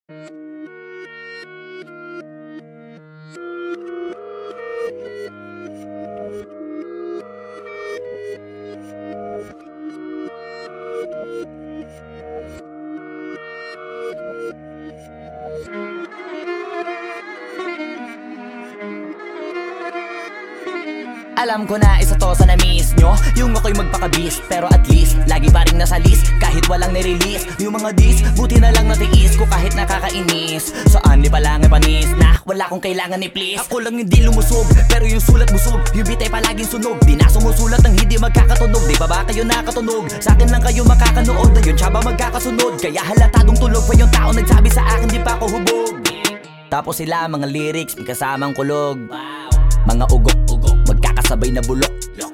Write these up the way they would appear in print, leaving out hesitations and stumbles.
Alam ko na isa to sa na-miss nyo, yung ako'y magpakabis. Pero at least, lagi pa rin nasa list kahit walang nirelease. Yung mga dis, buti na lang natiis ko kahit nakakainis. Saan di palang panis na wala kong kailangan ni please. Ako lang hindi lumusog, pero yung sulat busog. Yung bitay palaging sunog, di na sumusulat ng hindi magkakatunog. Di ba ba kayo nakatunog? Sa akin lang kayo makakanood, na yun siya ba magkakasunod? Kaya halatadong tulog pa yung tao nagsabi sa akin di pa ako hubog. Tapos sila mga lyrics, may kasamang kulog. Mga ugok-ugok, magkakasabay na bulok.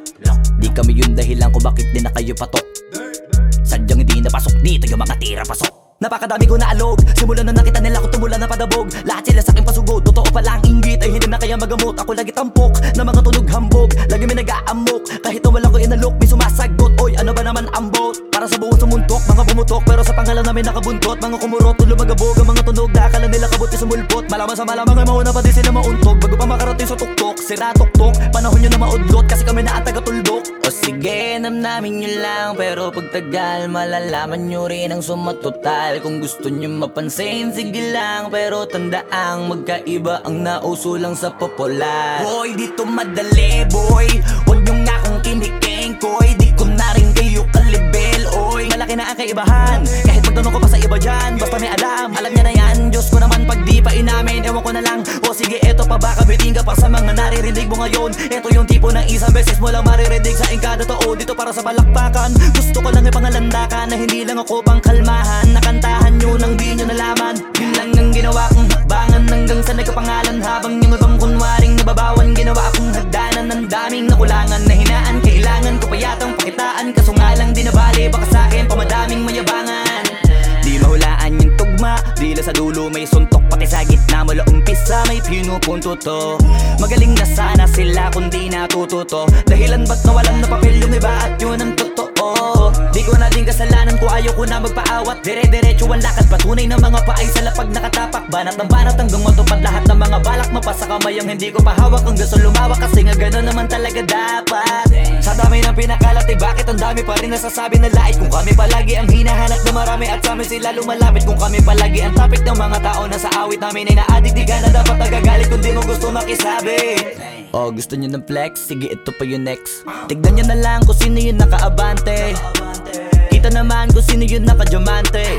Di kami yung dahilan kung bakit di na kayo patok. Sadyang hindi napasok dito yung mga tira pasok. Napakadami ko na alog, simulan na nakita nila ko tumula na padabog. Lahat sila sa akin pasugod, totoo pala ang inggit ay hindi na kaya magamot. Ako lagi tampok, na mga tunog hambog. Lagi may nag-aamok, kahit na wala ko inalok. May sumasagot, oy ano ba naman ang bot? Para sa buong sumuntok, mga bumutok. Pero sa pangalan namin nakabuntot. Mga kumurot, lumagabog ang mga tunog. Na akala nila kabot yung sumulpot. Malaman sa malamang ay mauna pa din sila mauntog. Bago pa makarating sa tuktok, sira tuktok. Panahon nyo na maudlot, kasi kami na ang taga-tuldok. O sige, namnamin nyo lang, pero pagtagal malalaman nyo rin ang sumatotal. Kung gusto nyo mapansin, sige lang, pero tandaang magkaiba ang nauso lang sa popular. Boy, dito madali, boy. Huwag nyo nga akong kiniking, koy. Di ko na rin kayo kalibel, oy. Malaki na ang kaibahan, kahit magtanong ko pa sa iba dyan. Basta may alam niya na yan. Diyos ko naman pag di pa inamin, ewan ko na lang. O sige, eto pa ba kabiting ka pa sa mga naririnig mo ngayon? Eto yung tipo ng isang beses mo lang maririnig sa kada tao. Dito para sa balakbakan, gusto ko lang ipangalandakan na hindi lang ako pang kalmahan. Nakantahan nyo nang di nyo nalaman. Yun lang ang ginawa kong hakbangan hanggang sa nagkapangalan. Habang yung ibang kunwaring nababawan, ginawa akong hagdanan ng daming nakulangan na hinaan. Kailangan ko pa yatang pakitaan, kaso nga lang di nabali. Baka sa akin pamadaming mayabangan. Di mahulaan yung tugma, dila sa dulo may suntok. Pati sa gitna mula umpisa may pinupunto to. Magaling na sana sila kung di natututo. Dahilan ba't nawalan na papel yung iba at yun ang totoo. Di ko na din kasalanan ko, ayaw ko na magpaawat. Dire-diretso ang lakad, patunay ng mga paay sa lapag nakatapak. Banat ng banat hanggang matupad lahat ng mga balak. Mapasa kamay ang hindi ko pahawak hanggang sa lumawak. Kasi nga gano'n naman talaga dapat. Sa dami ng pinakalat eh bakit ang dami pa rin nasasabi na lait. Kung kami palagi ang hinahanap na marami at sa amin sila lumalapit. Kung kami palagi ang topic ng mga tao na sa awit namin ay na-addict. Di ka na dapat nagagalit kung di mo gusto makisabi. Oh, gusto nyo ng flex? Sige, ito pa yung next. Tignan nyo na lang kung sino yung nakaabante. Kita naman kung sino yung nakadiamante.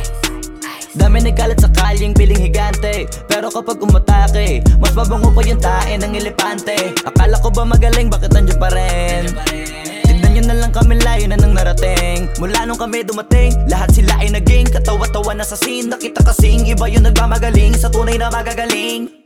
Dami nagkalat sa kalyeng piling higante. Pero kapag umatake, mas mabango pa yung tae ng elepante. Akala ko ba magaling, bakit nandiyan pa rin? Tignan nyo na lang kami, layo na nang narating. Mula nung kami dumating, lahat sila ay naging katawa-tawa na sa scene. Nakita kasing iba yung nagmamagaling sa tunay na magagaling.